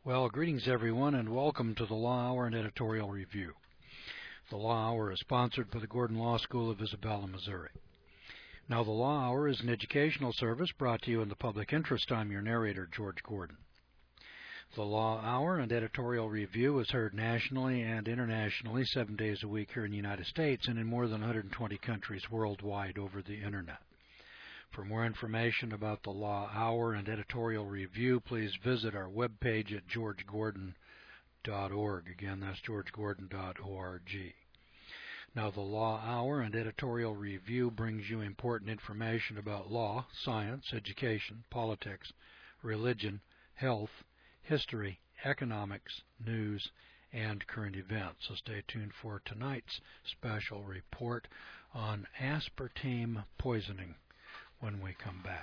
Well, greetings everyone, and welcome to the Law Hour and Editorial Review. The Law Hour is sponsored by the Gordon Law School of Isabella, Missouri. Now, the Law Hour is an educational service brought to you in the public interest. I'm your narrator, George Gordon. The Law Hour and Editorial Review is heard nationally and internationally 7 days a week here in the United States and in more than 120 countries worldwide over the Internet. For more information about the Law Hour and Editorial Review, please visit our webpage at georgegordon.org. Again, that's georgegordon.org. Now, the Law Hour and Editorial Review brings you important information about law, science, education, politics, religion, health, history, economics, news, and current events. So stay tuned for tonight's special report on aspartame poisoning when we come back.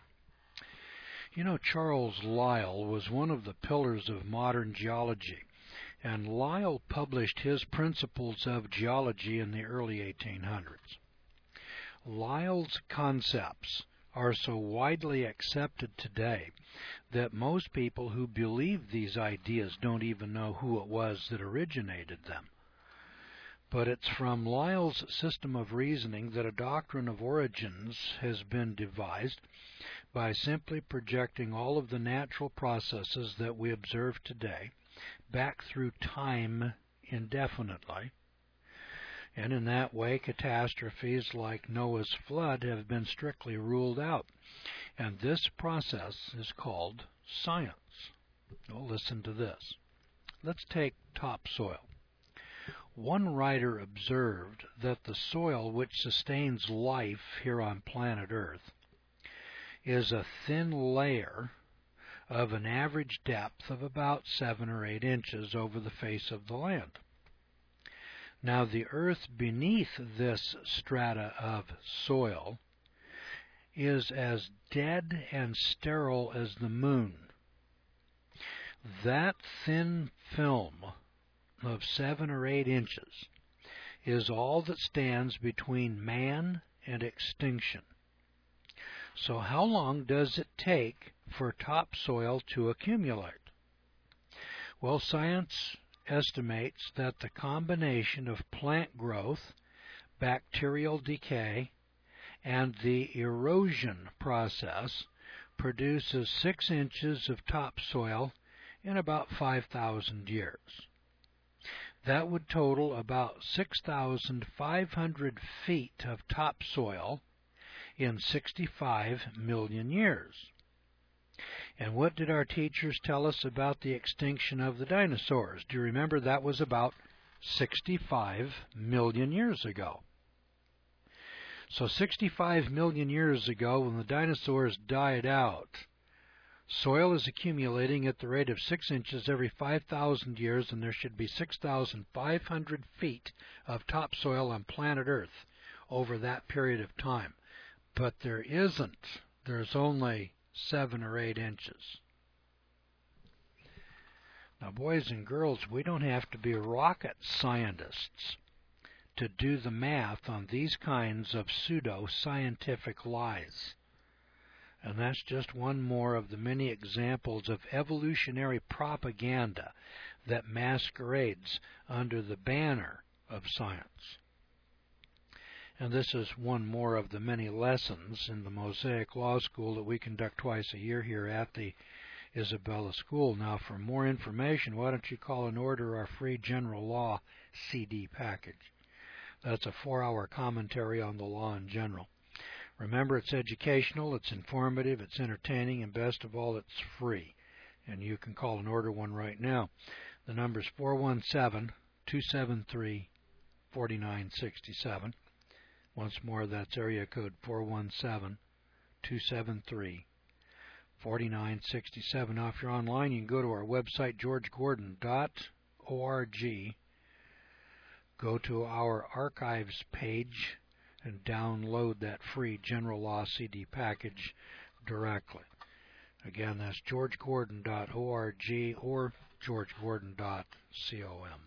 You know, Charles Lyell was one of the pillars of modern geology, and Lyell published his Principles of Geology in the early 1800s. Lyell's concepts are so widely accepted today that most people who believe these ideas don't even know who it was that originated them. But it's from Lyell's system of reasoning that a doctrine of origins has been devised by simply projecting all of the natural processes that we observe today back through time indefinitely. And in that way, catastrophes like Noah's flood have been strictly ruled out. And this process is called science. Well, listen to this. Let's take topsoil. One writer observed that the soil which sustains life here on planet Earth is a thin layer of an average depth of about 7 or 8 inches over the face of the land. Now, the earth beneath this strata of soil is as dead and sterile as the moon. That thin film of 7 or 8 inches is all that stands between man and extinction. So how long does it take for topsoil to accumulate? Well, science estimates that the combination of plant growth, bacterial decay, and the erosion process produces 6 inches of topsoil in about 5,000 years. That would total about 6,500 feet of topsoil in 65 million years. And what did our teachers tell us about the extinction of the dinosaurs? Do you remember that was about 65 million years ago? So 65 million years ago, when the dinosaurs died out, soil is accumulating at the rate of 6 inches every 5,000 years, and there should be 6,500 feet of topsoil on planet Earth over that period of time. But there isn't. There's only 7 or 8 inches. Now, boys and girls, we don't have to be rocket scientists to do the math on these kinds of pseudo-scientific lies. And that's just one more of the many examples of evolutionary propaganda that masquerades under the banner of science. And this is one more of the many lessons in the Mosaic Law School that we conduct twice a year here at the Isabella School. Now, for more information, why don't you call and order our free General Law CD package? That's a 4-hour commentary on the law in general. Remember, it's educational, it's informative, it's entertaining, and best of all, it's free. And you can call and order one right now. The number is 417-273-4967. Once more, that's area code 417-273-4967. Now, if you're online, you can go to our website, georgegordon.org. Go to our archives page and download that free General Law CD package directly. Again, that's georgegordon.org or georgegordon.com.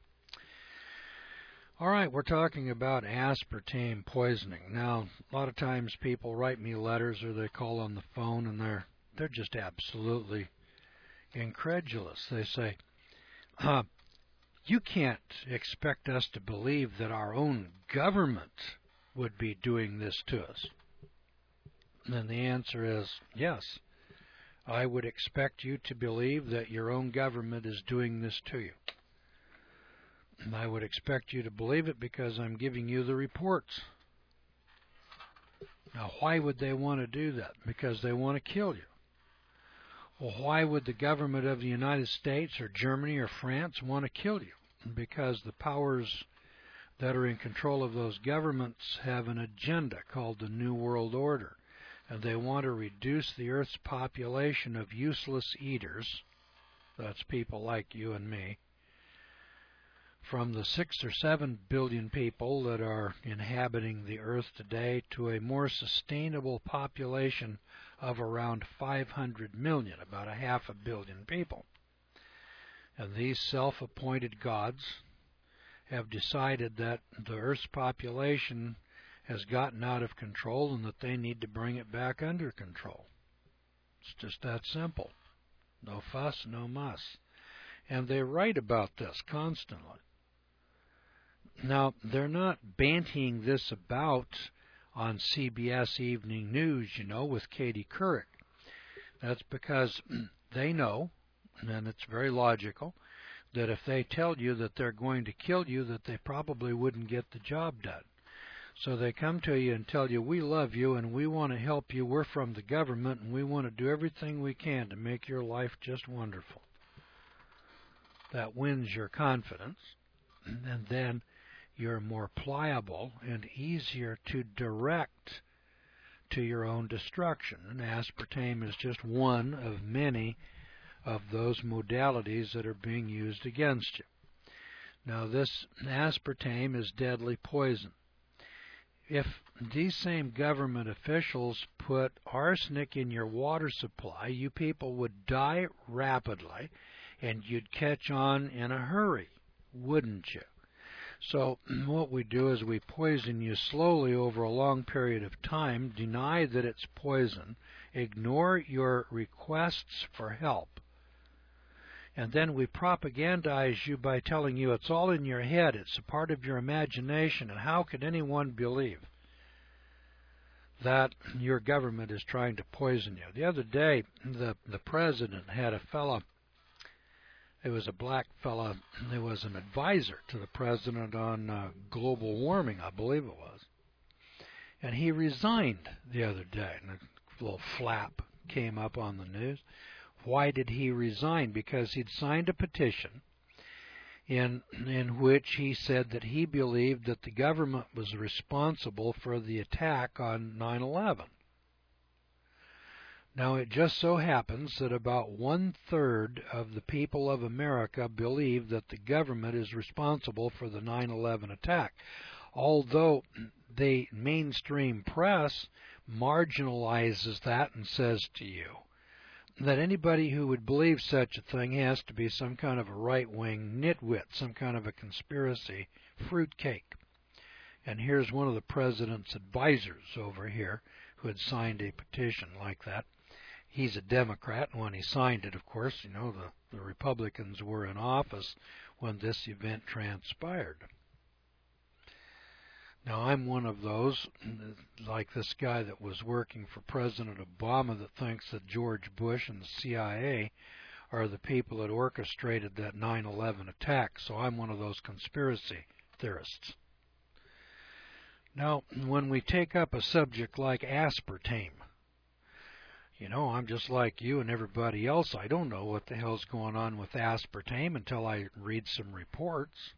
All right, we're talking about aspartame poisoning. Now, a lot of times people write me letters or they call on the phone and they're just absolutely incredulous. They say, you can't expect us to believe that our own government would be doing this to us. And the answer is yes. I would expect you to believe that your own government is doing this to you. And I would expect you to believe it because I'm giving you the reports. Now, why would they want to do that? Because they want to kill you. Well, why would the government of the United States or Germany or France want to kill you? Because the powers that are in control of those governments have an agenda called the New World Order. And they want to reduce the Earth's population of useless eaters, that's people like you and me, from the 6 or 7 billion people that are inhabiting the Earth today to a more sustainable population of around 500 million, about 500 million people. And these self-appointed gods have decided that the Earth's population has gotten out of control and that they need to bring it back under control. It's just that simple. No fuss, no muss. And they write about this constantly. Now, they're not bantying this about on CBS Evening News, with Katie Couric. That's because they know, and it's very logical, that if they tell you that they're going to kill you, that they probably wouldn't get the job done. So they come to you and tell you, we love you and we want to help you. We're from the government and we want to do everything we can to make your life just wonderful. That wins your confidence, and then you're more pliable and easier to direct to your own destruction. And aspartame is just one of many of those modalities that are being used against you. Now, this aspartame is deadly poison. If these same government officials put arsenic in your water supply, you people would die rapidly and you'd catch on in a hurry, wouldn't you? So what we do is we poison you slowly over a long period of time, deny that it's poison, ignore your requests for help, and then we propagandize you by telling you it's all in your head, it's a part of your imagination, and how could anyone believe that your government is trying to poison you? The other day, the president had a fellow, it was a black fellow, who was an advisor to the president on global warming, I believe it was. And he resigned the other day, and a little flap came up on the news. Why did he resign? Because he'd signed a petition in which he said that he believed that the government was responsible for the attack on 9/11. Now, it just so happens that about 1/3 of the people of America believe that the government is responsible for the 9/11 attack, although the mainstream press marginalizes that and says to you that anybody who would believe such a thing has to be some kind of a right-wing nitwit, some kind of a conspiracy fruitcake. And here's one of the president's advisors over here who had signed a petition like that. He's a Democrat, and when he signed it, of course, the Republicans were in office when this event transpired. Now, I'm one of those, like this guy that was working for President Obama, that thinks that George Bush and the CIA are the people that orchestrated that 9/11 attack. So I'm one of those conspiracy theorists. Now, when we take up a subject like aspartame, I'm just like you and everybody else. I don't know what the hell's going on with aspartame until I read some reports.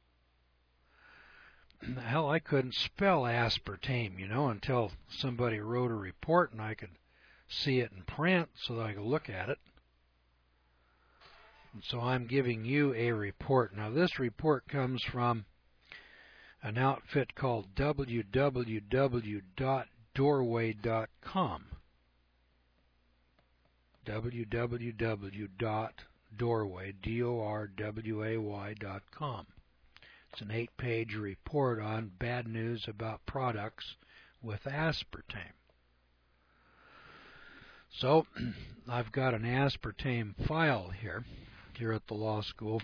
Hell, I couldn't spell aspartame, until somebody wrote a report and I could see it in print so that I could look at it. And so I'm giving you a report. Now, this report comes from an outfit called www.doorway.com. www.doorway.com. It's an 8-page report on bad news about products with aspartame. So I've got an aspartame file here at the law school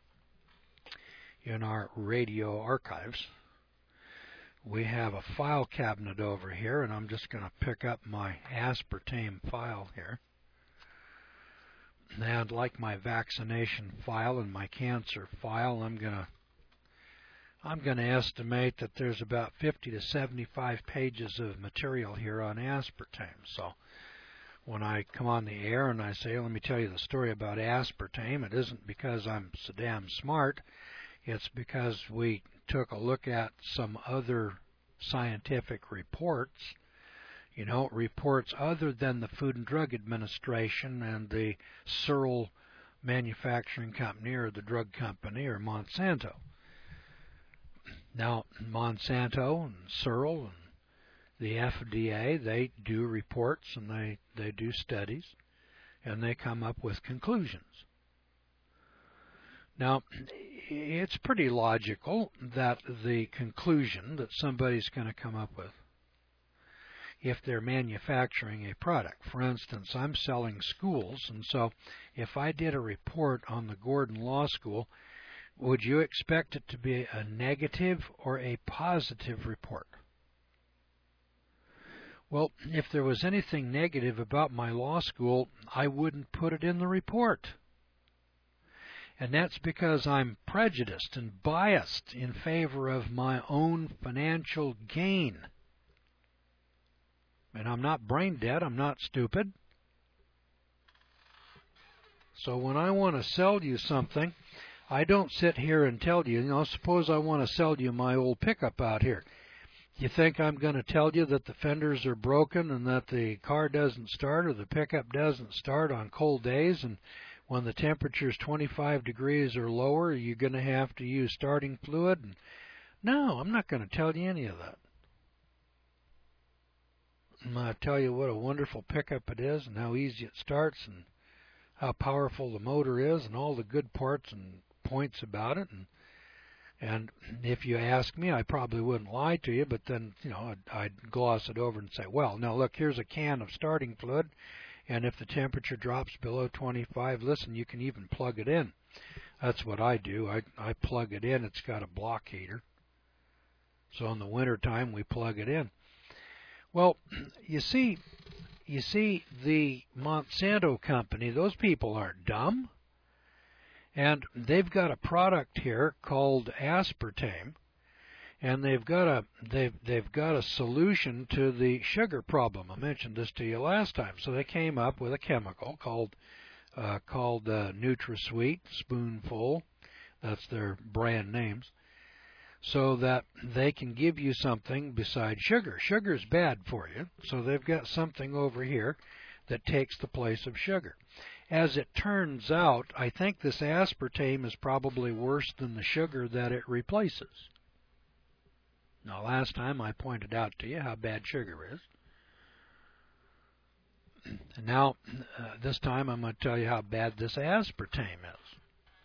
in our radio archives. We have a file cabinet over here, and I'm just going to pick up my aspartame file here. And like my vaccination file and my cancer file, I'm going to estimate that there's about 50 to 75 pages of material here on aspartame. So when I come on the air and I say, let me tell you the story about aspartame, it isn't because I'm so damn smart. It's because we took a look at some other scientific reports, reports other than the Food and Drug Administration and the Searle Manufacturing Company or the drug company or Monsanto. Now, Monsanto and Searle and the FDA, they do reports and they do studies and they come up with conclusions. Now, it's pretty logical that the conclusion that somebody's going to come up with, if they're manufacturing a product. For instance, I'm selling schools, and so if I did a report on the Gordon Law School, would you expect it to be a negative or a positive report? Well, if there was anything negative about my law school, I wouldn't put it in the report. And that's because I'm prejudiced and biased in favor of my own financial gain. And I'm not brain dead, I'm not stupid. So when I want to sell you something, I don't sit here and tell you, suppose I want to sell you my old pickup out here. You think I'm going to tell you that the fenders are broken and that the car doesn't start or the pickup doesn't start on cold days, and when the temperature is 25 degrees or lower, you're going to have to use starting fluid? No, I'm not going to tell you any of that. I'm going to tell you what a wonderful pickup it is and how easy it starts and how powerful the motor is and all the good parts and points about it. And if you ask me, I probably wouldn't lie to you, but then, I'd gloss it over and say, well, now look, here's a can of starting fluid. And if the temperature drops below 25, listen, you can even plug it in. That's what I do. I plug it in. It's got a block heater. So in the wintertime, we plug it in. Well, you see, the Monsanto company, those people aren't dumb. And they've got a product here called aspartame. And they've got a solution to the sugar problem. I mentioned this to you last time. So they came up with a chemical called NutraSweet, Spoonful. That's their brand names. So that they can give you something besides sugar. Sugar's bad for you. So they've got something over here that takes the place of sugar. As it turns out, I think this aspartame is probably worse than the sugar that it replaces. Now, last time I pointed out to you how bad sugar is. And now, this time I'm going to tell you how bad this aspartame is.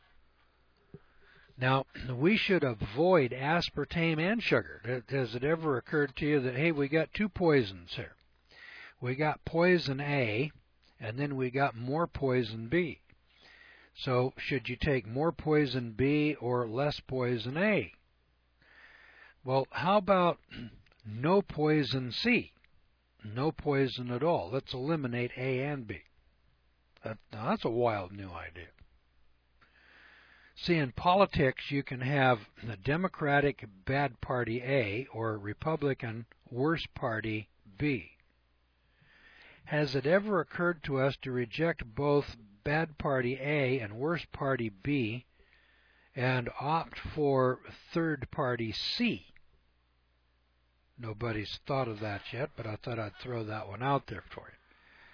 Now, we should avoid aspartame and sugar. Has it ever occurred to you that, hey, we got two poisons here? We got poison A, and then we got more poison B. So, should you take more poison B or less poison A? Well, how about no poison C? No poison at all. Let's eliminate A and B. Now, that's a wild new idea. See, in politics, you can have the Democratic bad party A or Republican worse party B. Has it ever occurred to us to reject both bad party A and worse party B and opt for third party C? Nobody's thought of that yet, but I thought I'd throw that one out there for you.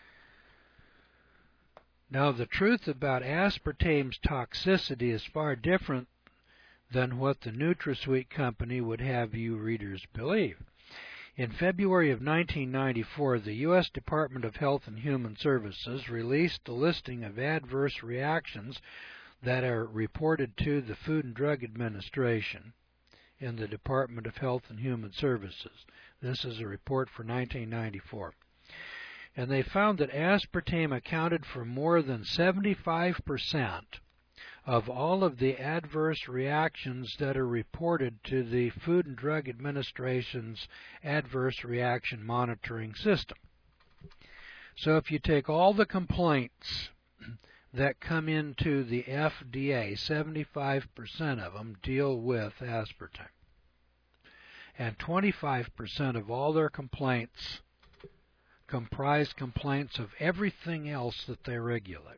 Now, the truth about aspartame's toxicity is far different than what the NutraSweet company would have you readers believe. In February of 1994, the U.S. Department of Health and Human Services released a listing of adverse reactions that are reported to the Food and Drug Administration in the Department of Health and Human Services. This is a report for 1994. And they found that aspartame accounted for more than 75% of all of the adverse reactions that are reported to the Food and Drug Administration's Adverse Reaction Monitoring System. So if you take all the complaints that come into the FDA, 75% of them deal with aspartame. And 25% of all their complaints comprise complaints of everything else that they regulate.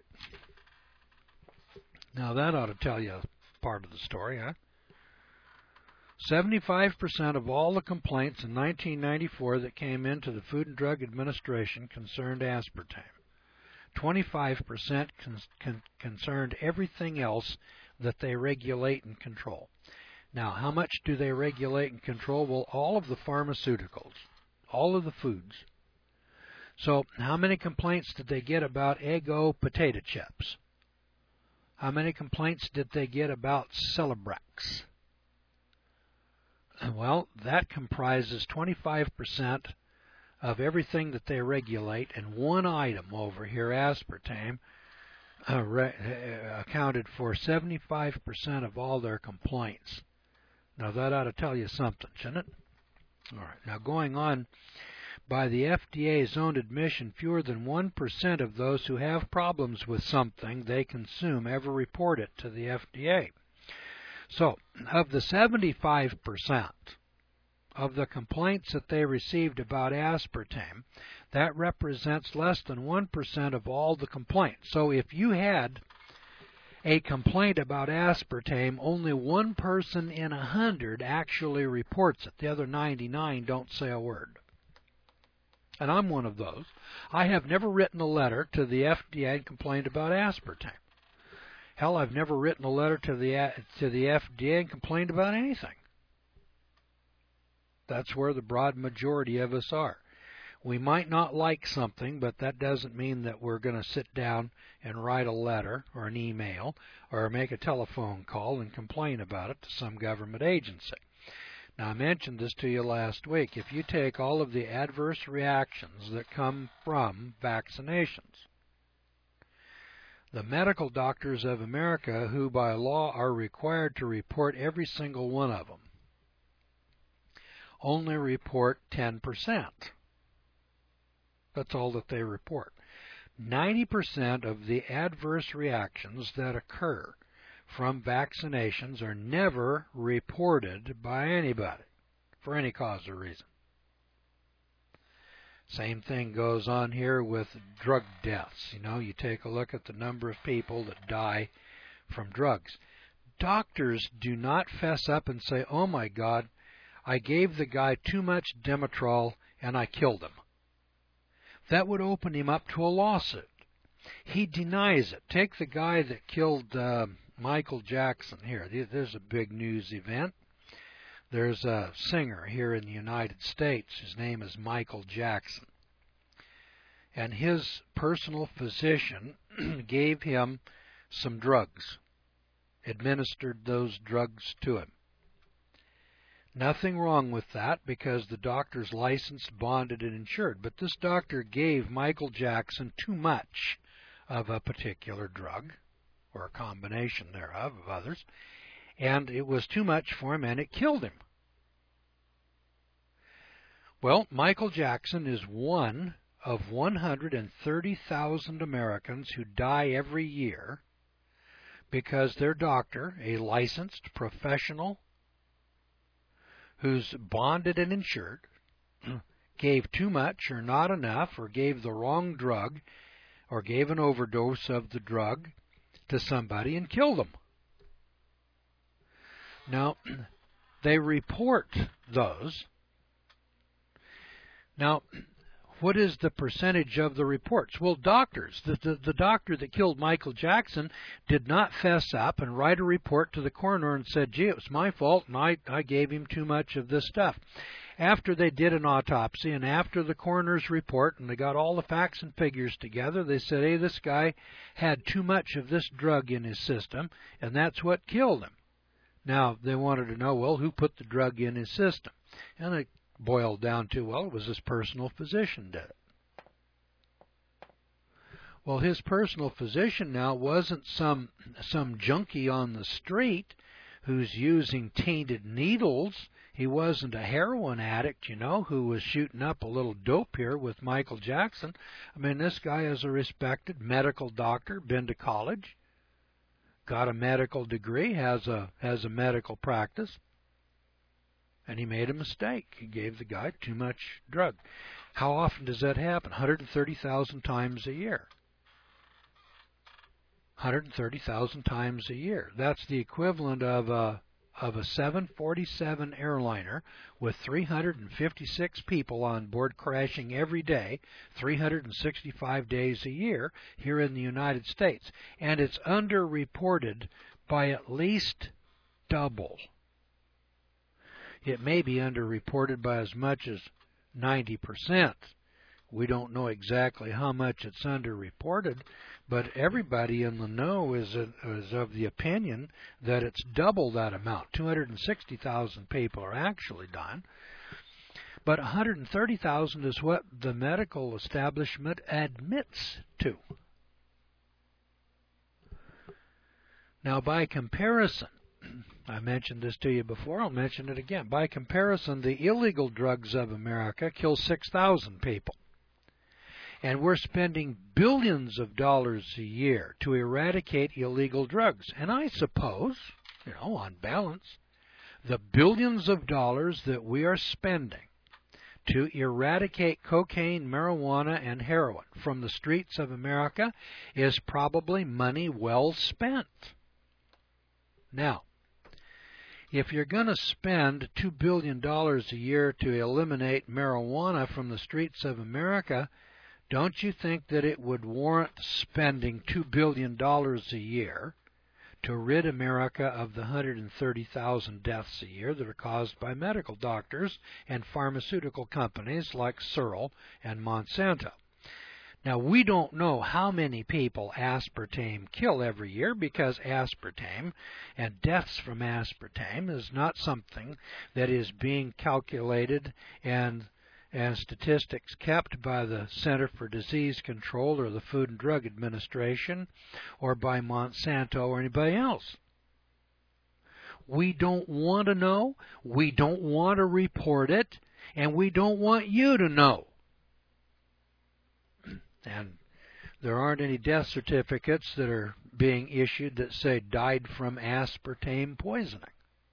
Now that ought to tell you part of the story, huh? 75% of all the complaints in 1994 that came into the Food and Drug Administration concerned aspartame. 25% concerned everything else that they regulate and control. Now, how much do they regulate and control? Well, all of the pharmaceuticals, all of the foods. So, how many complaints did they get about Eggo potato chips? How many complaints did they get about Celebrex? Well, that comprises 25% of everything that they regulate, and one item over here, aspartame, accounted for 75% of all their complaints. Now that ought to tell you something, shouldn't it? All right. Now going on, by the FDA's own admission, fewer than 1% of those who have problems with something they consume ever report it to the FDA. So, of the 75% of the complaints that they received about aspartame, that represents less than 1% of all the complaints. So if you had a complaint about aspartame, only one person in 100 actually reports it. The other 99 don't say a word. And I'm one of those. I have never written a letter to the FDA and complained about aspartame. Hell, I've never written a letter to the FDA and complained about anything. That's where the broad majority of us are. We might not like something, but that doesn't mean that we're going to sit down and write a letter or an email or make a telephone call and complain about it to some government agency. Now, I mentioned this to you last week. If you take all of the adverse reactions that come from vaccinations, the medical doctors of America, who by law are required to report every single one of them, only report 10%. That's all that they report. 90% of the adverse reactions that occur from vaccinations are never reported by anybody for any cause or reason. Same thing goes on here with drug deaths. You know, you take a look at the number of people that die from drugs. Doctors do not fess up and say, oh my God, I gave the guy too much Demetrol and I killed him. That would open him up to a lawsuit. He denies it. Take the guy that killed Michael Jackson here. There's a big news event. There's a singer here in the United States. His name is Michael Jackson. And his personal physician gave him some drugs, administered those drugs to him. Nothing wrong with that because the doctor's licensed, bonded, and insured. But this doctor gave Michael Jackson too much of a particular drug, or a combination thereof of others, and it was too much for him and it killed him. Well, Michael Jackson is one of 130,000 Americans who die every year because their doctor, a licensed professional who's bonded and insured, gave too much or not enough or gave the wrong drug or gave an overdose of the drug to somebody and killed them. Now, they report those. Now, what is the percentage of the reports? Well, doctors. The doctor that killed Michael Jackson did not fess up and write a report to the coroner and said, gee, it was my fault and I gave him too much of this stuff. After they did an autopsy and after the coroner's report and they got all the facts and figures together, they said, hey, this guy had too much of this drug in his system and that's what killed him. Now, they wanted to know, well, who put the drug in his system? And it boiled down to, well, it was his personal physician did it. Well, his personal physician now wasn't some junkie on the street who's using tainted needles. He wasn't a heroin addict, who was shooting up a little dope here with Michael Jackson. I mean, this guy is a respected medical doctor, been to college, got a medical degree, has a medical practice, and he made a mistake. He gave the guy too much drug. How often does that happen? 130,000 times a year. 130,000 times a year. That's the equivalent of a 747 airliner with 356 people on board crashing every day, 365 days a year here in the United States. And it's underreported by at least double. It may be underreported by as much as 90%. We don't know exactly how much it's underreported, but everybody in the know is of the opinion that it's double that amount. 260,000 people are actually dying. But 130,000 is what the medical establishment admits to. Now, by comparison, I mentioned this to you before, I'll mention it again. By comparison, the illegal drugs of America kill 6,000 people. And we're spending billions of dollars a year to eradicate illegal drugs. And I suppose, on balance, the billions of dollars that we are spending to eradicate cocaine, marijuana, and heroin from the streets of America is probably money well spent. Now, if you're going to spend $2 billion a year to eliminate marijuana from the streets of America, don't you think that it would warrant spending $2 billion a year to rid America of the 130,000 deaths a year that are caused by medical doctors and pharmaceutical companies like Searle and Monsanto? Now, we don't know how many people aspartame kill every year because aspartame and deaths from aspartame is not something that is being calculated and statistics kept by the Center for Disease Control or the Food and Drug Administration or by Monsanto or anybody else. We don't want to know, we don't want to report it, and we don't want you to know. And there aren't any death certificates that are being issued that say died from aspartame poisoning.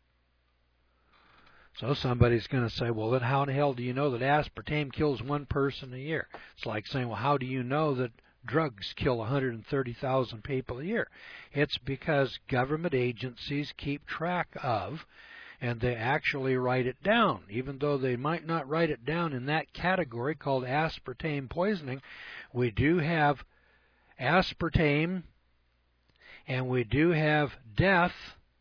So somebody's going to say, well, then how in the hell do you know that aspartame kills one person a year? It's like saying, well, how do you know that drugs kill 130,000 people a year? It's because government agencies keep track of, and they actually write it down. Even though they might not write it down in that category called aspartame poisoning, we do have aspartame, and we do have death,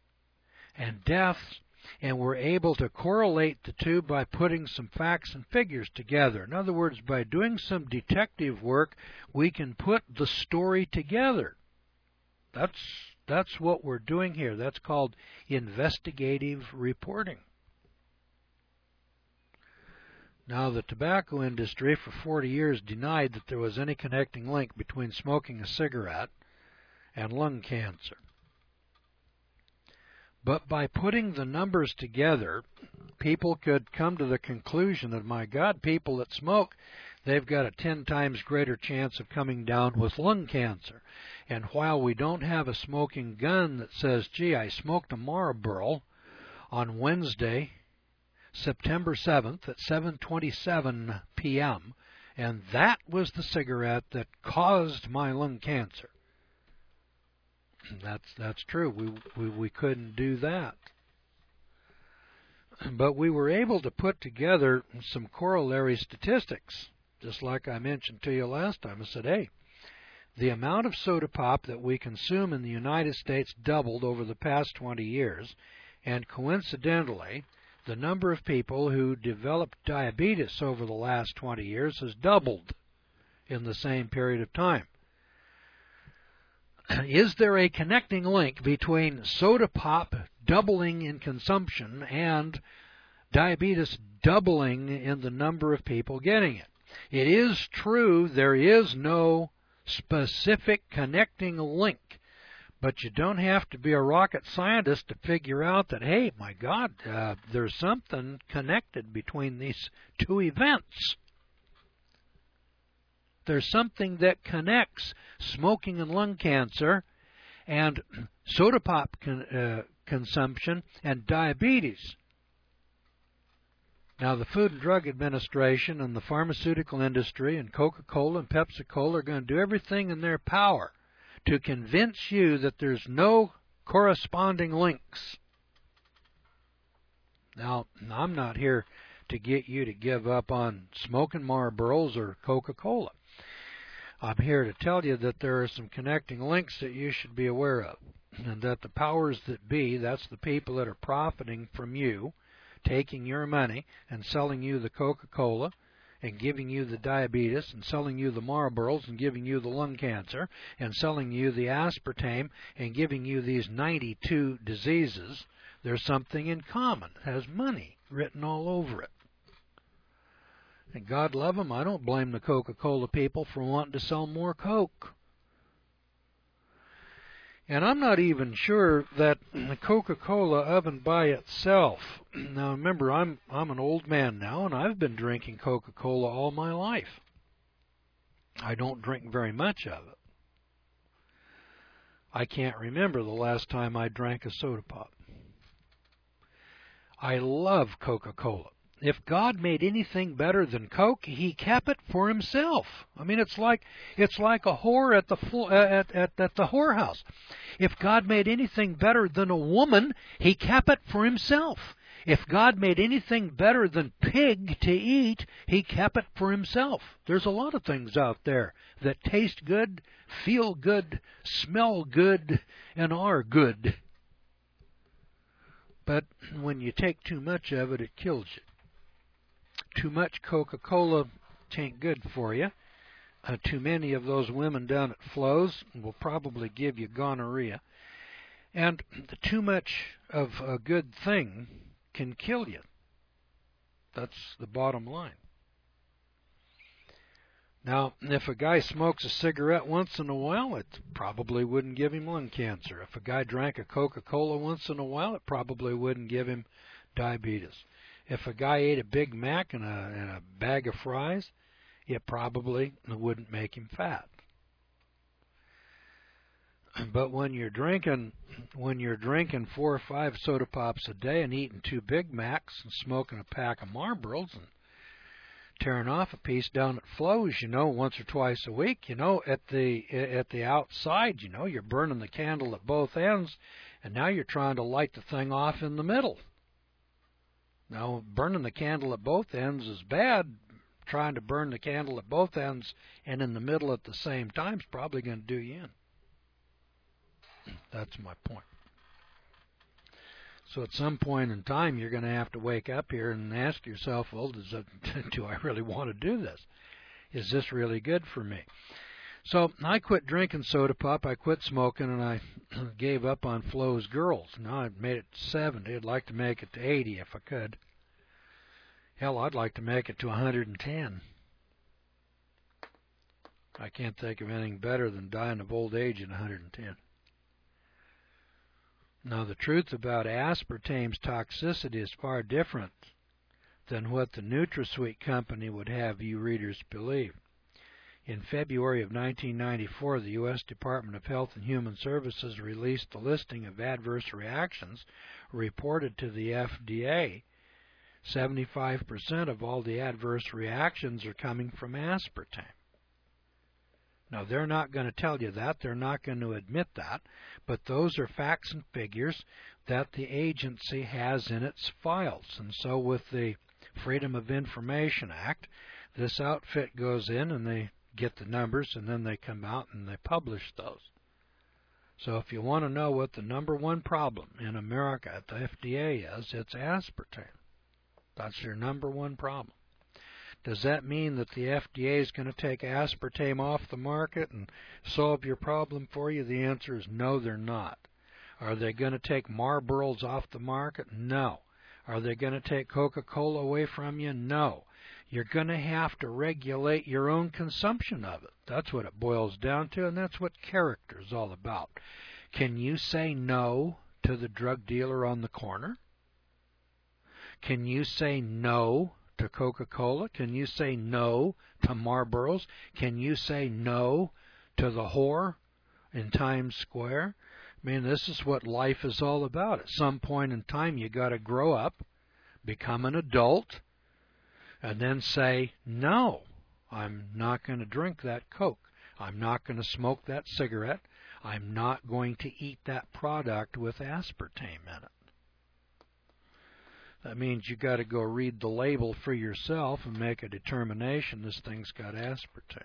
and we're able to correlate the two by putting some facts and figures together. In other words, by doing some detective work, we can put the story together. That's what we're doing here. That's called investigative reporting. Now, the tobacco industry for 40 years denied that there was any connecting link between smoking a cigarette and lung cancer. But by putting the numbers together, people could come to the conclusion that, my God, people that smoke, they've got a 10 times greater chance of coming down with lung cancer. And while we don't have a smoking gun that says, gee, I smoked a Marlboro on Wednesday, September 7th at 7:27 p.m., and that was the cigarette that caused my lung cancer. That's true. We couldn't do that. But we were able to put together some corollary statistics, just like I mentioned to you last time. I said, hey, the amount of soda pop that we consume in the United States doubled over the past 20 years, and coincidentally, the number of people who developed diabetes over the last 20 years has doubled in the same period of time. Is there a connecting link between soda pop doubling in consumption and diabetes doubling in the number of people getting it? It is true there is no specific connecting link. But you don't have to be a rocket scientist to figure out that, hey, my God, there's something connected between these two events. There's something that connects smoking and lung cancer and soda pop consumption and diabetes. Now, the Food and Drug Administration and the pharmaceutical industry and Coca-Cola and Pepsi-Cola are going to do everything in their power to convince you that there's no corresponding links. Now, I'm not here to get you to give up on smoking Marlboros or Coca-Cola. I'm here to tell you that there are some connecting links that you should be aware of, and that the powers that be, that's the people that are profiting from you, taking your money and selling you the Coca-Cola and giving you the diabetes and selling you the Marlboros and giving you the lung cancer and selling you the aspartame and giving you these 92 diseases. There's something in common. It has money written all over it. And God love them, I don't blame the Coca-Cola people for wanting to sell more Coke. And I'm not even sure that the Coca-Cola oven by itself. Now remember, I'm an old man now, and I've been drinking Coca-Cola all my life. I don't drink very much of it. I can't remember the last time I drank a soda pop. I love Coca-Cola. If God made anything better than Coke, He kept it for Himself. I mean, it's like a whore at the whorehouse. If God made anything better than a woman, He kept it for Himself. If God made anything better than pig to eat, He kept it for Himself. There's a lot of things out there that taste good, feel good, smell good, and are good. But when you take too much of it, it kills you. Too much Coca-Cola ain't good for you. Too many of those women down at Flo's will probably give you gonorrhea. And too much of a good thing can kill you. That's the bottom line. Now, if a guy smokes a cigarette once in a while, it probably wouldn't give him lung cancer. If a guy drank a Coca-Cola once in a while, it probably wouldn't give him diabetes. If a guy ate a Big Mac and a bag of fries, it probably wouldn't make him fat. But when you're drinking 4 or 5 soda pops a day and eating 2 Big Macs and smoking a pack of Marlboros and tearing off a piece down at Flo's, once or twice a week, at the outside, you're burning the candle at both ends, and now you're trying to light the thing off in the middle. Now, burning the candle at both ends is bad. Trying to burn the candle at both ends and in the middle at the same time is probably going to do you in. That's my point. So at some point in time, you're going to have to wake up here and ask yourself, well, do I really want to do this? Is this really good for me? So I quit drinking soda pop, I quit smoking, and I gave up on Flo's Girls. Now I've made it to 70. I'd like to make it to 80 if I could. Hell, I'd like to make it to 110. I can't think of anything better than dying of old age at 110. Now, the truth about aspartame's toxicity is far different than what the NutraSweet company would have you readers believe. In February of 1994, the U.S. Department of Health and Human Services released the listing of adverse reactions reported to the FDA. 75% of all the adverse reactions are coming from aspartame. Now, they're not going to tell you that. They're not going to admit that. But those are facts and figures that the agency has in its files. And so with the Freedom of Information Act, this outfit goes in and they get the numbers, and then they come out and they publish those. So if you want to know what the number one problem in America at the FDA is, it's aspartame. That's your number one problem. Does that mean that the FDA is going to take aspartame off the market and solve your problem for you? The answer is no, they're not. Are they going to take Marlboros off the market? No. Are they going to take Coca-Cola away from you? No. You're going to have to regulate your own consumption of it. That's what it boils down to, and that's what character is all about. Can you say no to the drug dealer on the corner? Can you say no to Coca-Cola? Can you say no to Marlboros? Can you say no to the whore in Times Square? I mean, this is what life is all about. At some point in time, you got to grow up, become an adult, and then say, no, I'm not going to drink that Coke. I'm not going to smoke that cigarette. I'm not going to eat that product with aspartame in it. That means you got to go read the label for yourself and make a determination this thing's got aspartame.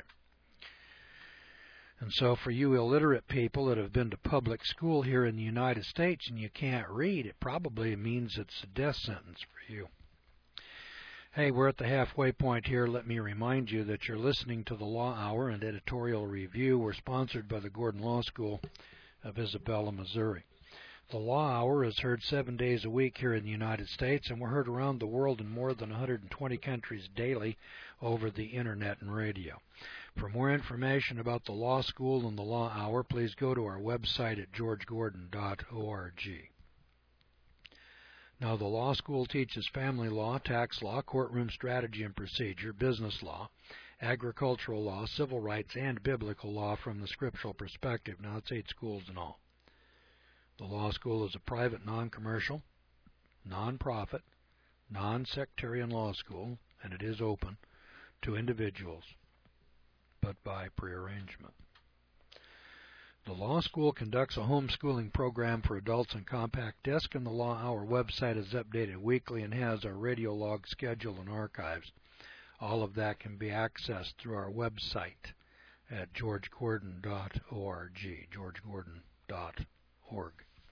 And so for you illiterate people that have been to public school here in the United States and you can't read, it probably means it's a death sentence for you. Hey, we're at the halfway point here. Let me remind you that you're listening to the Law Hour and Editorial Review. We're sponsored by the Gordon Law School of Isabella, Missouri. The Law Hour is heard 7 days a week here in the United States, and we're heard around the world in more than 120 countries daily over the Internet and radio. For more information about the Law School and the Law Hour, please go to our website at georgegordon.org. Now, the law school teaches family law, tax law, courtroom strategy and procedure, business law, agricultural law, civil rights, and biblical law from the scriptural perspective. Now, it's 8 schools in all. The law school is a private, non-commercial, non-profit, non-sectarian law school, and it is open to individuals, but by prearrangement. The law school conducts a homeschooling program for adults in compact disc, and the Law Hour website is updated weekly and has our radio log schedule and archives. All of that can be accessed through our website at georgegordon.org, georgegordon.org.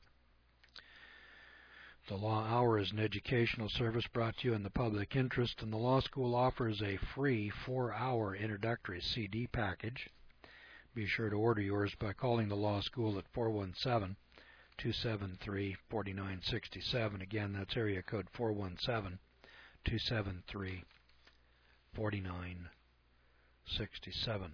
The Law Hour is an educational service brought to you in the public interest, and the law school offers a free 4-hour introductory CD package. Be sure to order yours by calling the law school at 417-273-4967. Again, that's area code 417-273-4967.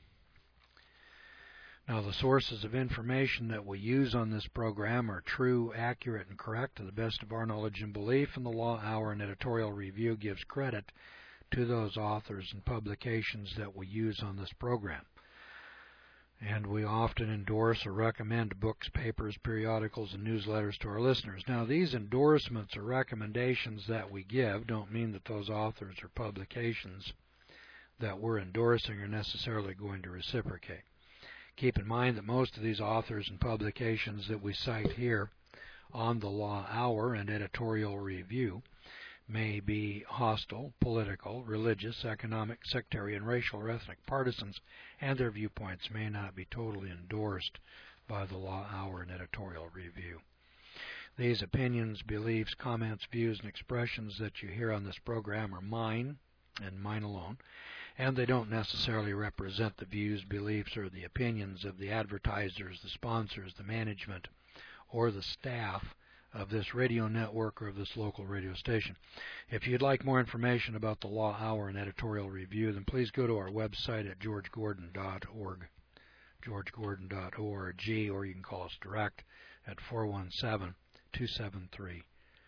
Now, the sources of information that we use on this program are true, accurate, and correct to the best of our knowledge and belief, and the Law Hour and Editorial Review gives credit to those authors and publications that we use on this program. And we often endorse or recommend books, papers, periodicals, and newsletters to our listeners. Now, these endorsements or recommendations that we give don't mean that those authors or publications that we're endorsing are necessarily going to reciprocate. Keep in mind that most of these authors and publications that we cite here on the Law Hour and Editorial Review may be hostile, political, religious, economic, sectarian, racial, or ethnic partisans, and their viewpoints may not be totally endorsed by the Law Hour and Editorial Review. These opinions, beliefs, comments, views, and expressions that you hear on this program are mine and mine alone, and they don't necessarily represent the views, beliefs, or the opinions of the advertisers, the sponsors, the management, or the staff of this radio network or of this local radio station. If you'd like more information about the Law Hour and Editorial Review, then please go to our website at georgegordon.org, georgegordon.org, or you can call us direct at 417-273-4967.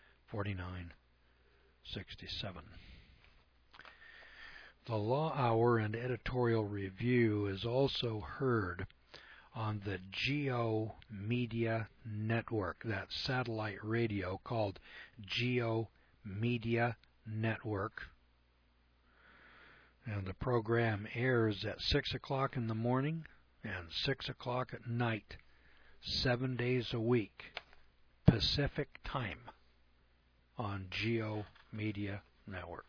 The Law Hour and Editorial Review is also heard on the Geo Media Network, that satellite radio called Geo Media Network. And the program airs at 6 o'clock in the morning and 6 o'clock at night, 7 days a week, Pacific time, on Geo Media Network.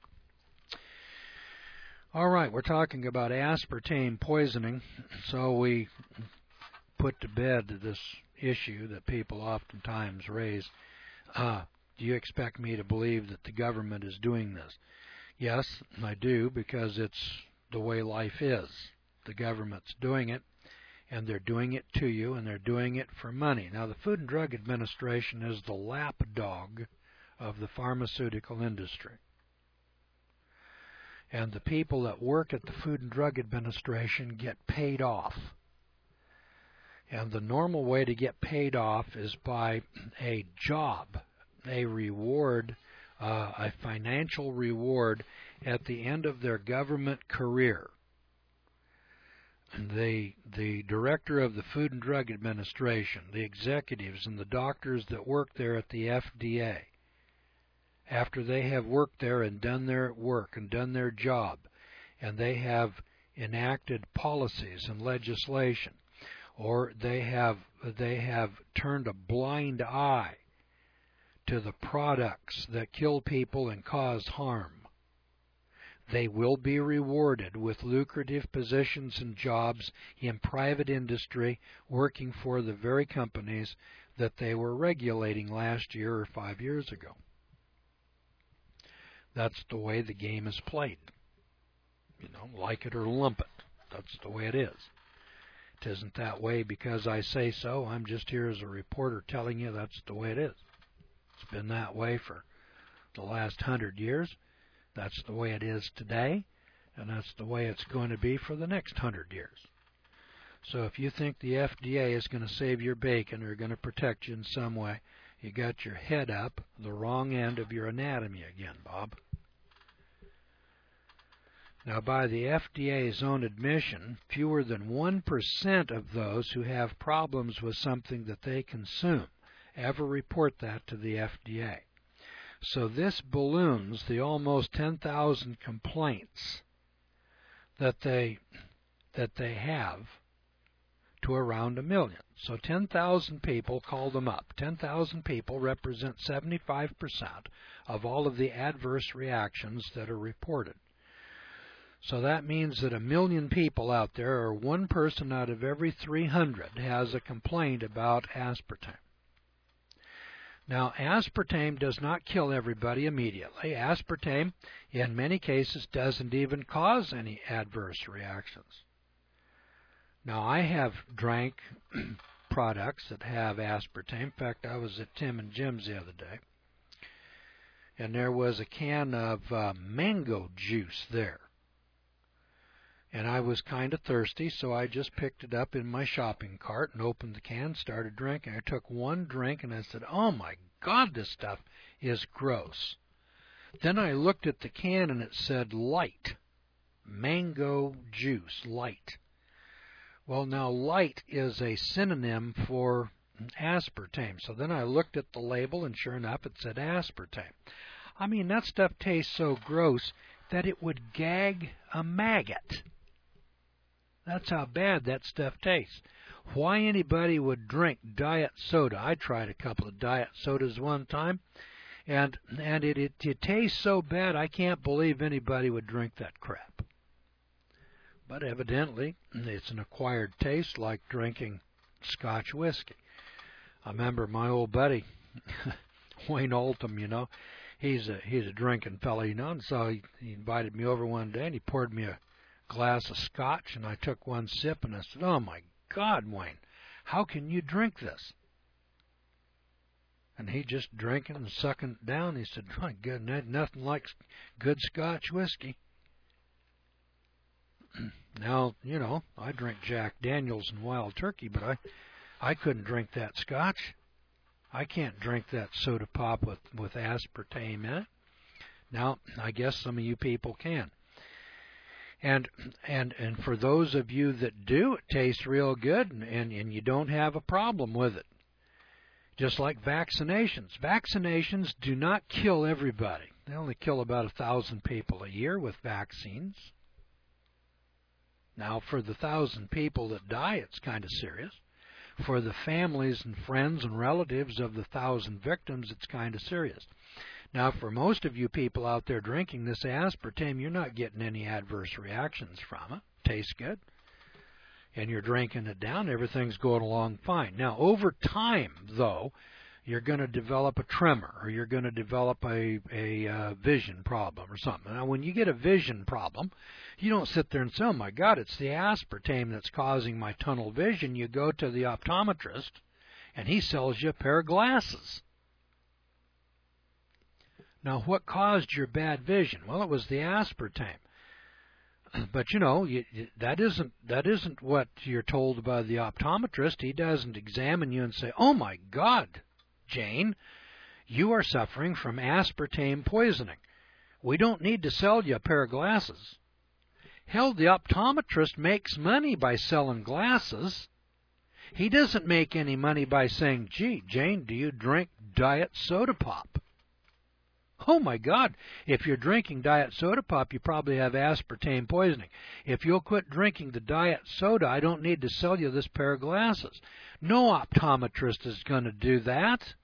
All right, we're talking about aspartame poisoning, so we put to bed this issue that people oftentimes raise. Do you expect me to believe that the government is doing this? Yes, I do, because it's the way life is. The government's doing it, and they're doing it to you, and they're doing it for money. Now, the Food and Drug Administration is the lapdog of the pharmaceutical industry. and the people that work at the Food and Drug Administration get paid off. And the normal way to get paid off is by a job, a reward, a financial reward at the end of their government career. The director of the Food and Drug Administration, the executives and the doctors that work there at the FDA, after they have worked there and done their work and done their job, and they have enacted policies and legislation, or they have turned a blind eye to the products that kill people and cause harm, they will be rewarded with lucrative positions and jobs in private industry working for the very companies that they were regulating last year or 5 years ago. That's the way the game is played. You know, like it or lump it. That's the way it is. It isn't that way because I say so. I'm just here as a reporter telling you that's the way it is. It's been that way for the last 100 years. That's the way it is today, and that's the way it's going to be for the next 100 years. So if you think the FDA is going to save your bacon or going to protect you in some way, you got your head up the wrong end of your anatomy again, Bob. Now, by the FDA's own admission, fewer than 1% of those who have problems with something that they consume ever report that to the FDA. So this balloons the almost 10,000 complaints that they have to around 1 million. So 10,000 people, call them up. 10,000 people represent 75% of all of the adverse reactions that are reported. So that means that 1 million people out there, or 1 person out of every 300, has a complaint about aspartame. Now, aspartame does not kill everybody immediately. Aspartame, in many cases, doesn't even cause any adverse reactions. Now, I have drank products that have aspartame. In fact, I was at Tim and Jim's the other day, and there was a can of mango juice there. And I was kind of thirsty, so I just picked it up in my shopping cart and opened the can, started drinking. I took 1 drink, and I said, oh, my God, this stuff is gross. Then I looked at the can, and it said light, mango juice, light. Well, now, light is a synonym for aspartame. So then I looked at the label, and sure enough, it said aspartame. I mean, that stuff tastes so gross that it would gag a maggot. That's how bad that stuff tastes. Why anybody would drink diet soda? I tried a couple of diet sodas one time, and it tastes so bad I can't believe anybody would drink that crap. But evidently, it's an acquired taste like drinking Scotch whiskey. I remember my old buddy, Wayne Oldham, you know, he's a drinking fella, you know, and so he invited me over one day, and he poured me a glass of scotch, and I took 1 sip, and I said, oh, my God, Wayne, how can you drink this? And he just drinking and sucking it down. He said, my goodness, nothing like good Scotch whiskey. Now, you know, I drink Jack Daniels and Wild Turkey, but I couldn't drink that scotch. I can't drink that soda pop with aspartame in it. Now, I guess some of you people can. And for those of you that do, it tastes real good, and you don't have a problem with it. Just like vaccinations. Vaccinations do not kill everybody. They only kill about 1,000 people a year with vaccines. Now, for the 1,000 people that die, it's kind of serious. For the families and friends and relatives of the 1,000 victims, it's kind of serious. Now, for most of you people out there drinking this aspartame, you're not getting any adverse reactions from it. Tastes good. And you're drinking it down. Everything's going along fine. Now, over time, though, you're going to develop a tremor, or you're going to develop a vision problem or something. Now, when you get a vision problem, you don't sit there and say, oh, my God, it's the aspartame that's causing my tunnel vision. You go to the optometrist, and he sells you a pair of glasses. Now, what caused your bad vision? Well, it was the aspartame. But that isn't what you're told by the optometrist. He doesn't examine you and say, "Oh my God, Jane, you are suffering from aspartame poisoning. We don't need to sell you a pair of glasses." Hell, the optometrist makes money by selling glasses. He doesn't make any money by saying, "Gee, Jane, do you drink diet soda pop?" Oh my God, if you're drinking diet soda pop, you probably have aspartame poisoning. If you'll quit drinking the diet soda, I don't need to sell you this pair of glasses. No optometrist is going to do that.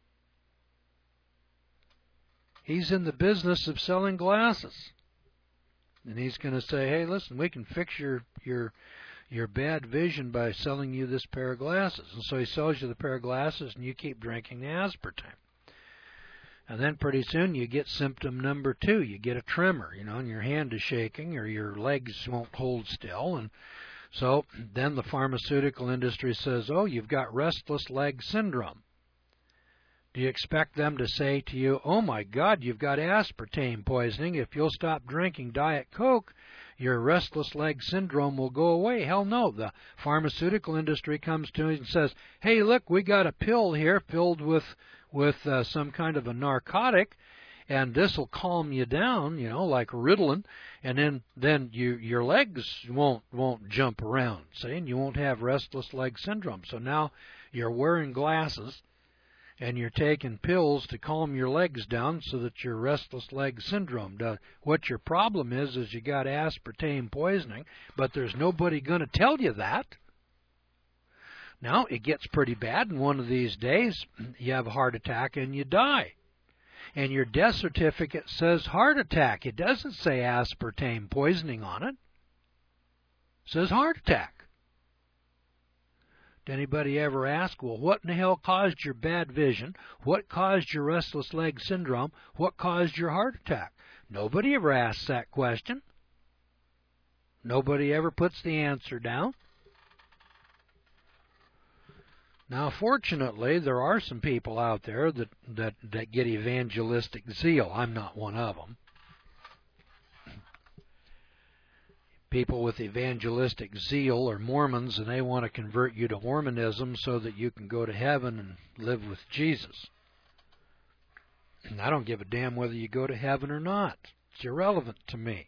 He's in the business of selling glasses. And he's going to say, "Hey, listen, we can fix your bad vision by selling you this pair of glasses." And so he sells you the pair of glasses, and you keep drinking the aspartame. And then pretty soon you get symptom number 2. You get a tremor, and your hand is shaking or your legs won't hold still. And so then the pharmaceutical industry says, "Oh, you've got restless leg syndrome." Do you expect them to say to you, "Oh my God, you've got aspartame poisoning. If you'll stop drinking Diet Coke, your restless leg syndrome will go away"? Hell no. The pharmaceutical industry comes to you and says, "Hey, look, we got a pill here filled with some kind of a narcotic, and this will calm you down, like Ritalin, and then your legs won't jump around, see, and you won't have restless leg syndrome." So now you're wearing glasses, and you're taking pills to calm your legs down so that your restless leg syndrome does. What your problem is you got aspartame poisoning, but there's nobody going to tell you that. Now, it gets pretty bad, and one of these days, you have a heart attack and you die. And your death certificate says heart attack. It doesn't say aspartame poisoning on it. It says heart attack. Did anybody ever ask, well, what in the hell caused your bad vision? What caused your restless leg syndrome? What caused your heart attack? Nobody ever asks that question. Nobody ever puts the answer down. Now, fortunately, there are some people out there that get evangelistic zeal. I'm not one of them. People with evangelistic zeal are Mormons, and they want to convert you to Mormonism so that you can go to heaven and live with Jesus. And I don't give a damn whether you go to heaven or not. It's irrelevant to me.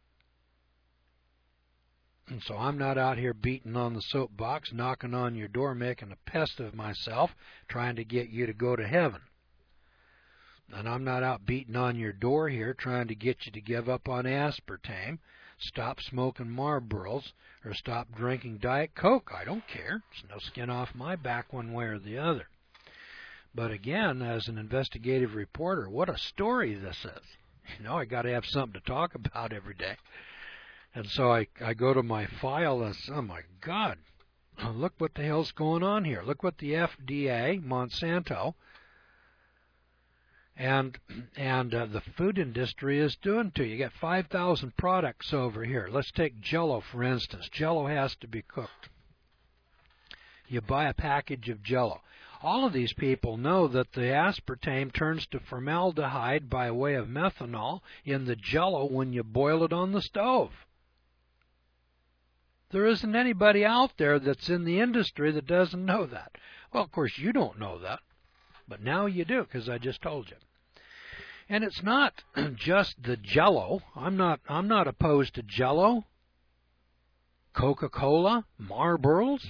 And so I'm not out here beating on the soapbox, knocking on your door, making a pest of myself, trying to get you to go to heaven. And I'm not out beating on your door here, trying to get you to give up on aspartame, stop smoking Marlboros, or stop drinking Diet Coke. I don't care. There's no skin off my back one way or the other. But again, as an investigative reporter, what a story this is. I got to have something to talk about every day. And so I go to my file and say, oh my God, look what the hell's going on here. Look what the FDA, Monsanto, and the food industry is doing to you. You got 5,000 products over here. Let's take Jell-O, for instance. Jell-O has to be cooked. You buy a package of Jell-O. All of these people know that the aspartame turns to formaldehyde by way of methanol in the Jell-O when you boil it on the stove. There isn't anybody out there that's in the industry that doesn't know that. Well, of course, you don't know that, but now you do, because I just told you. And it's not just the Jell-O. I'm not opposed to Jell-O, Coca-Cola, Marlboros,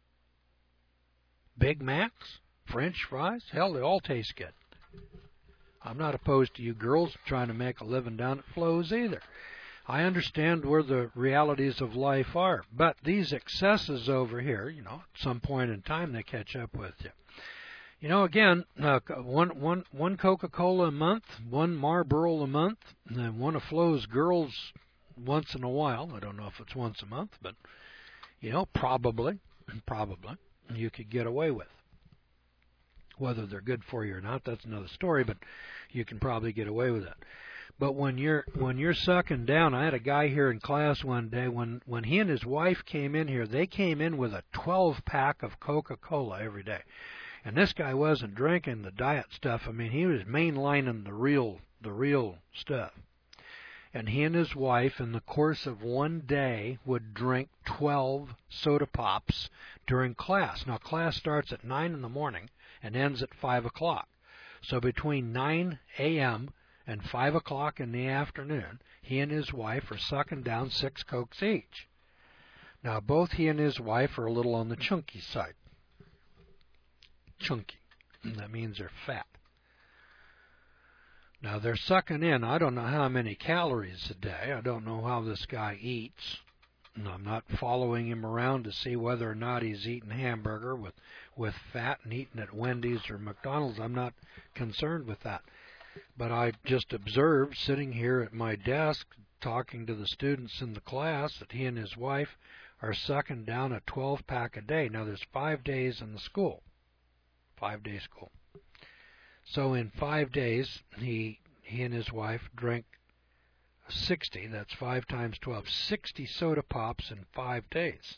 Big Macs, French fries. Hell, they all taste good. I'm not opposed to you girls trying to make a living down at Flo's either. I understand where the realities of life are, but these excesses over here, at some point in time they catch up with you. Again, one Coca-Cola a month, one Marlboro a month, and then one of Flo's girls once in a while. I don't know if it's once a month, but probably you could get away with. Whether they're good for you or not, that's another story, but you can probably get away with it. But when you're sucking down, I had a guy here in class one day, when he and his wife came in here, they came in with a 12-pack of Coca-Cola every day. And this guy wasn't drinking the diet stuff. I mean, he was mainlining the real stuff. And he and his wife, in the course of one day, would drink 12 soda pops during class. Now, class starts at 9 in the morning and ends at 5 o'clock. So between 9 a.m. and 5 o'clock in the afternoon, he and his wife are sucking down 6 Cokes each. Now, both he and his wife are a little on the chunky side. Chunky. That means they're fat. Now, they're sucking in, I don't know how many calories a day. I don't know how this guy eats. And I'm not following him around to see whether or not he's eating hamburger with fat and eating at Wendy's or McDonald's. I'm not concerned with that. But I just observed, sitting here at my desk, talking to the students in the class, that he and his wife are sucking down a 12-pack a day. Now, there's 5 days in the school. 5-day school. So in 5 days, he and his wife drank 60, that's 5 times 12, 60 soda pops in 5 days.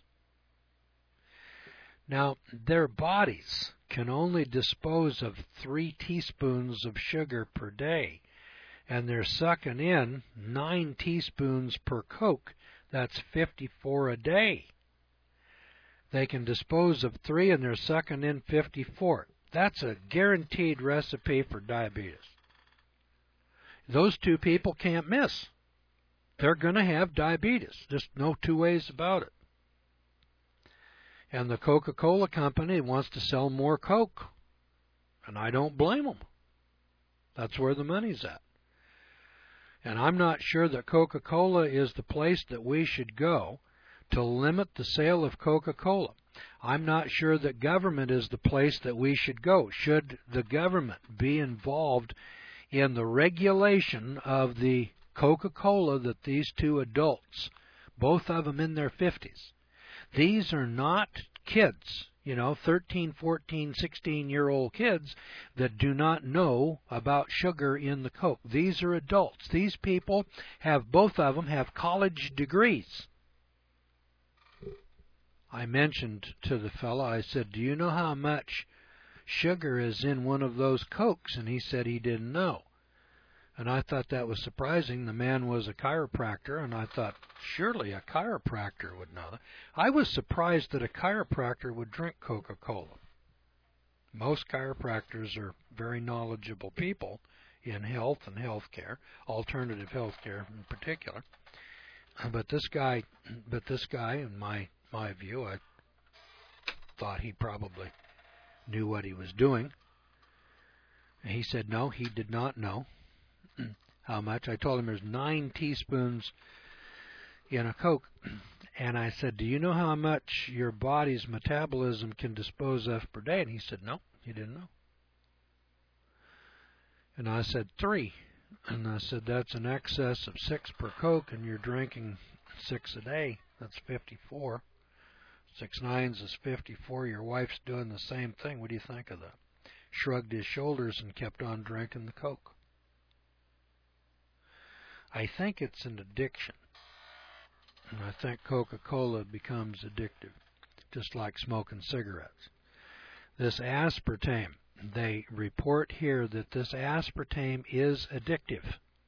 Now, their bodies can only dispose of 3 teaspoons of sugar per day, and they're sucking in 9 teaspoons per Coke. That's 54 a day. They can dispose of 3, and they're sucking in 54. That's a guaranteed recipe for diabetes. Those two people can't miss. They're going to have diabetes. Just no two ways about it. And the Coca-Cola company wants to sell more Coke. And I don't blame them. That's where the money's at. And I'm not sure that Coca-Cola is the place that we should go to limit the sale of Coca-Cola. I'm not sure that government is the place that we should go. Should the government be involved in the regulation of the Coca-Cola that these two adults, both of them in their 50s, these are not kids, 13, 14, 16-year-old kids that do not know about sugar in the Coke. These are adults. These people both of them have college degrees. I mentioned to the fellow, I said, do you know how much sugar is in one of those Cokes? And he said he didn't know. And I thought that was surprising. The man was a chiropractor, and I thought, surely a chiropractor would know that. I was surprised that a chiropractor would drink Coca-Cola. Most chiropractors are very knowledgeable people in health and healthcare, alternative healthcare in particular. But this guy, in my view, I thought he probably knew what he was doing. And he said no, he did not know how much. I told him there's 9 teaspoons in a Coke. And I said, do you know how much your body's metabolism can dispose of per day? And he said, no, he didn't know. And I said, 3. And I said, that's an excess of 6 per Coke, and you're drinking 6 a day. That's 54. 6 nines is 54. Your wife's doing the same thing. What do you think of that? Shrugged his shoulders and kept on drinking the Coke. I think it's an addiction. And I think Coca-Cola becomes addictive, just like smoking cigarettes. This aspartame, they report here that this aspartame is addictive.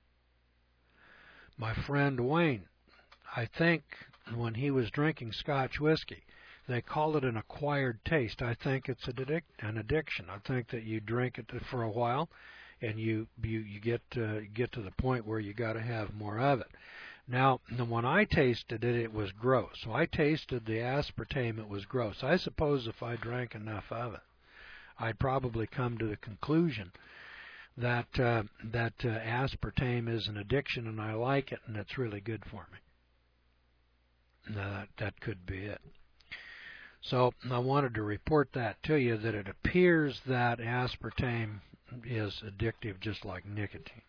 My friend Wayne, I think when he was drinking Scotch whiskey, they call it an acquired taste. I think it's an addiction. I think that you drink it for a while, and you get to the point where you got to have more of it. Now, when I tasted it, it was gross. So I tasted the aspartame, it was gross. I suppose if I drank enough of it, I'd probably come to the conclusion that aspartame is an addiction, and I like it, and it's really good for me. Now, that could be it. So I wanted to report that to you, that it appears that aspartame is addictive just like nicotine.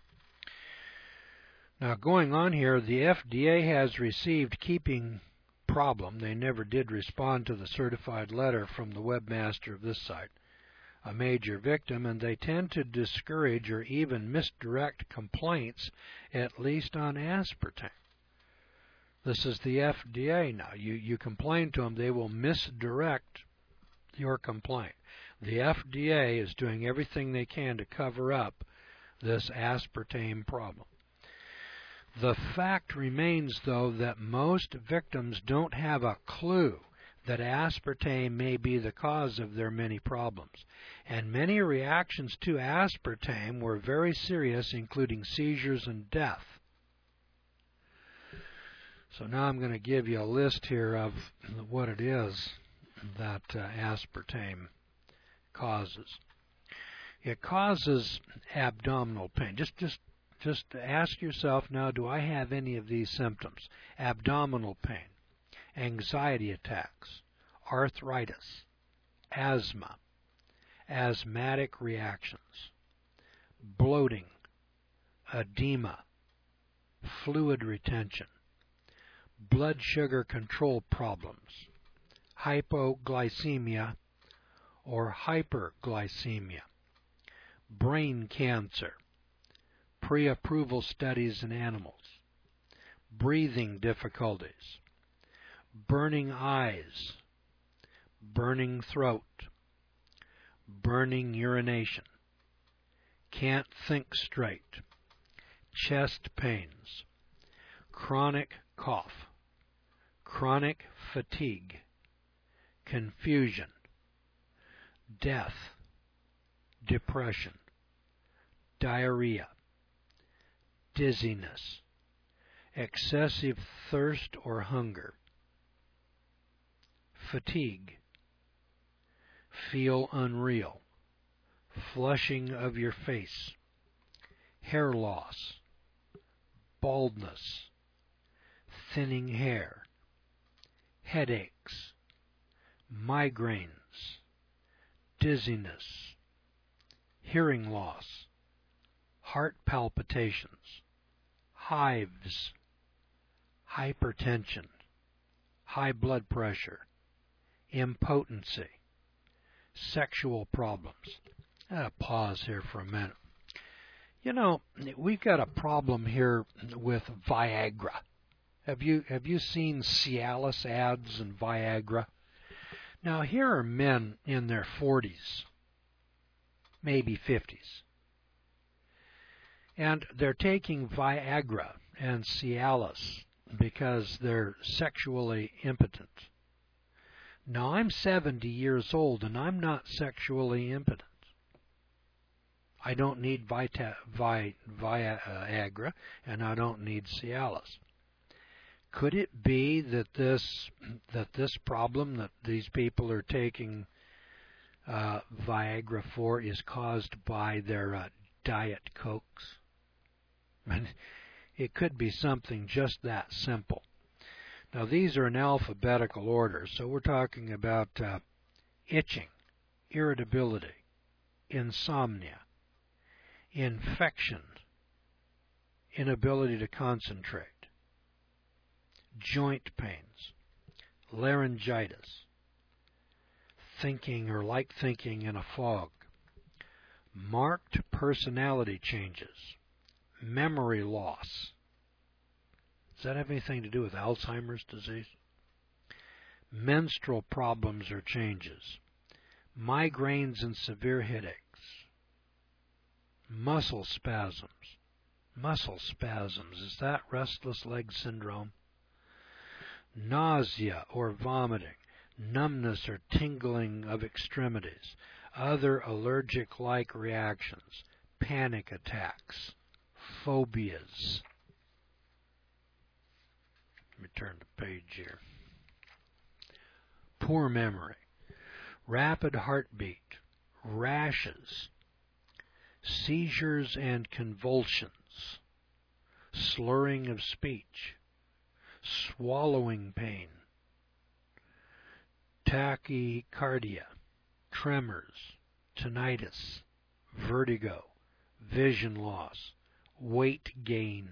Now, going on here, the FDA has received keeping problem. They never did respond to the certified letter from the webmaster of this site, a major victim, and they tend to discourage or even misdirect complaints, at least on aspartame. This is the FDA now. You complain to them, they will misdirect your complaint. The FDA is doing everything they can to cover up this aspartame problem. The fact remains, though, that most victims don't have a clue that aspartame may be the cause of their many problems. And many reactions to aspartame were very serious, including seizures and death. So now I'm going to give you a list here of what it is that aspartame causes. It causes abdominal pain. Just ask yourself now, do I have any of these symptoms? Abdominal pain, anxiety attacks, arthritis, asthma, asthmatic reactions, bloating, edema, fluid retention, blood sugar control problems, hypoglycemia or hyperglycemia, brain cancer, pre-approval studies in animals, breathing difficulties, burning eyes, burning throat, burning urination, can't think straight, chest pains, chronic cough, chronic fatigue, confusion, death, depression, diarrhea, dizziness, excessive thirst or hunger, fatigue, feel unreal, flushing of your face, hair loss, baldness, thinning hair, headaches, migraines, dizziness, hearing loss, heart palpitations, hives, hypertension, high blood pressure, impotency, sexual problems. I'll pause here for a minute. You know, we've got a problem here with Viagra. Have you seen Cialis ads and Viagra? Now here are men in their 40s, maybe 50s, and they're taking Viagra and Cialis because they're sexually impotent. Now I'm 70 years old and I'm not sexually impotent. I don't need Viagra and I don't need Cialis. Could it be that this problem that these people are taking Viagra for is caused by their Diet Cokes? And it could be something just that simple. Now these are in alphabetical order, so we're talking about itching, irritability, insomnia, infection, inability to concentrate, joint pains, laryngitis, thinking or like thinking in a fog, marked personality changes, memory loss. Does that have anything to do with Alzheimer's disease? Menstrual problems or changes, migraines and severe headaches, muscle spasms. Muscle spasms, is that restless leg syndrome? Nausea or vomiting, numbness or tingling of extremities, other allergic-like reactions, panic attacks, phobias. Let me turn the page here. Poor memory, rapid heartbeat, rashes, seizures and convulsions, slurring of speech, swallowing pain, tachycardia, tremors, tinnitus, vertigo, vision loss, weight gain.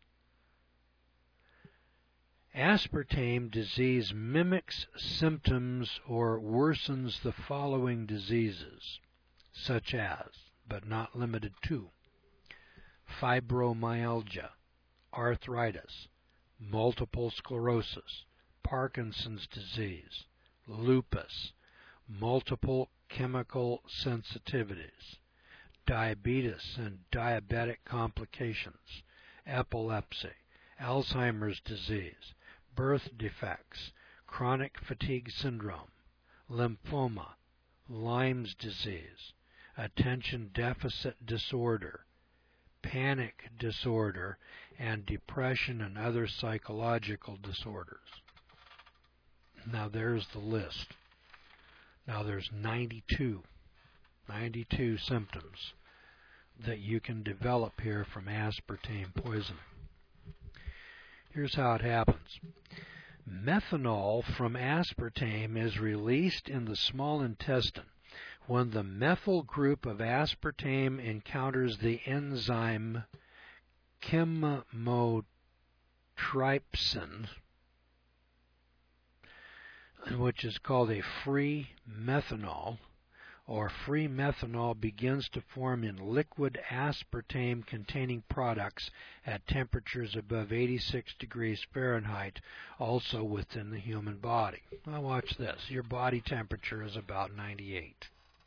Aspartame disease mimics symptoms or worsens the following diseases, such as, but not limited to, fibromyalgia, arthritis, multiple sclerosis, Parkinson's disease, lupus, multiple chemical sensitivities, diabetes and diabetic complications, epilepsy, Alzheimer's disease, birth defects, chronic fatigue syndrome, lymphoma, Lyme's disease, attention deficit disorder, panic disorder, and depression and other psychological disorders. Now there's the list. Now there's 92 symptoms that you can develop here from aspartame poisoning. Here's how it happens. Methanol from aspartame is released in the small intestine when the methyl group of aspartame encounters the enzyme chymotrypsin, which is called a free methanol, or free methanol begins to form in liquid aspartame containing products at temperatures above 86 degrees Fahrenheit, also within the human body. Now watch this. Your body temperature is about 98.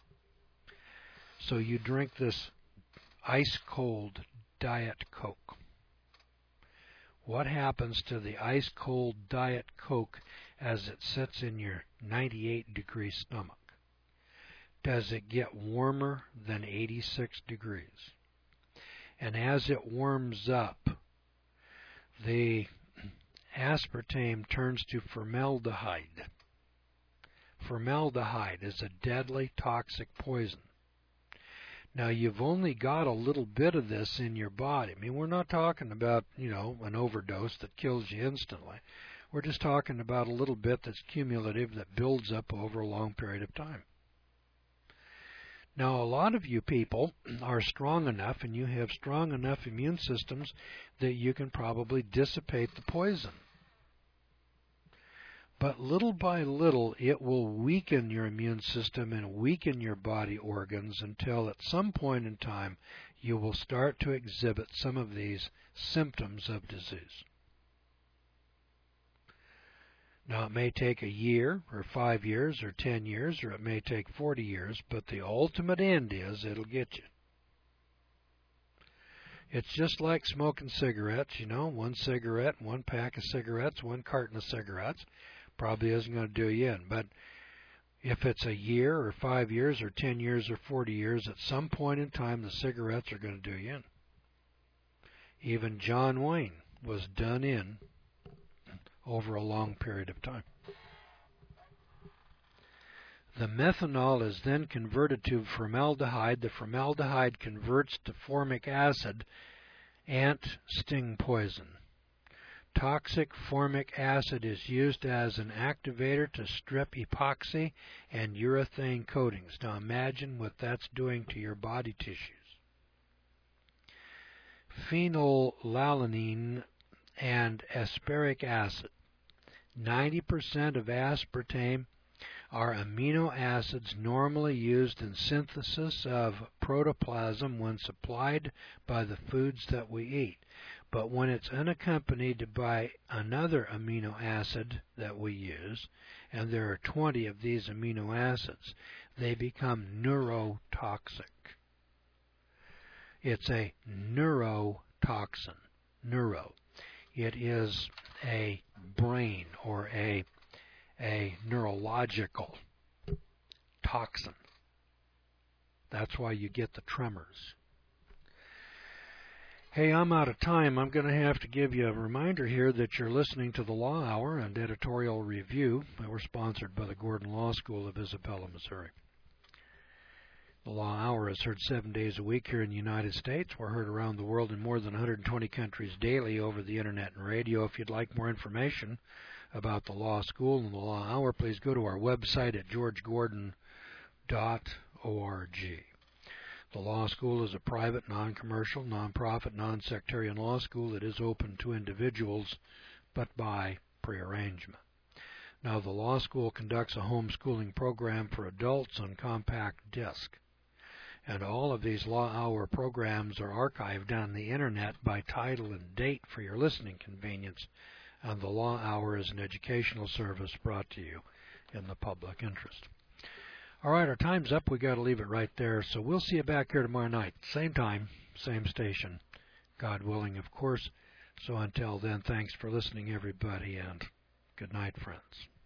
So you drink this ice-cold Diet Coke. What happens to the ice-cold Diet Coke as it sits in your 98-degree stomach? Does it get warmer than 86 degrees? And as it warms up, the aspartame turns to formaldehyde. Formaldehyde is a deadly toxic poison. Now, you've only got a little bit of this in your body. I mean, we're not talking about, an overdose that kills you instantly. We're just talking about a little bit that's cumulative, that builds up over a long period of time. Now, a lot of you people are strong enough, and you have strong enough immune systems that you can probably dissipate the poison. But little by little, it will weaken your immune system and weaken your body organs until at some point in time, you will start to exhibit some of these symptoms of disease. Now, it may take a year, or 5 years, or 10 years, or it may take 40 years, but the ultimate end is it'll get you. It's just like smoking cigarettes, one cigarette, one pack of cigarettes, one carton of cigarettes probably isn't going to do you in. But if it's a year, or 5 years, or 10 years, or 40 years, at some point in time, the cigarettes are going to do you in. Even John Wayne was done in over a long period of time. The methanol is then converted to formaldehyde. The formaldehyde converts to formic acid, ant sting poison. Toxic formic acid is used as an activator to strip epoxy and urethane coatings. Now imagine what that's doing to your body tissues. Phenylalanine and aspartic acid. 90% of aspartame are amino acids normally used in synthesis of protoplasm when supplied by the foods that we eat. But when it's unaccompanied by another amino acid that we use, and there are 20 of these amino acids, they become neurotoxic. It's a neurotoxin. Neuro. It is a brain or a neurological toxin. That's why you get the tremors. Hey, I'm out of time. I'm going to have to give you a reminder here that you're listening to the Law Hour and Editorial Review. We're sponsored by the Gordon Law School of Isabella, Missouri. The Law Hour is heard 7 days a week here in the United States. We're heard around the world in more than 120 countries daily over the Internet and radio. If you'd like more information about the Law School and the Law Hour, please go to our website at georgegordon.org. The Law School is a private, non-commercial, non-profit, non-sectarian law school that is open to individuals, but by prearrangement. Now, the Law School conducts a homeschooling program for adults on compact disc. And all of these Law Hour programs are archived on the Internet by title and date for your listening convenience. And the Law Hour is an educational service brought to you in the public interest. All right, our time's up. We've got to leave it right there. So we'll see you back here tomorrow night. Same time, same station. God willing, of course. So until then, thanks for listening, everybody, and good night, friends.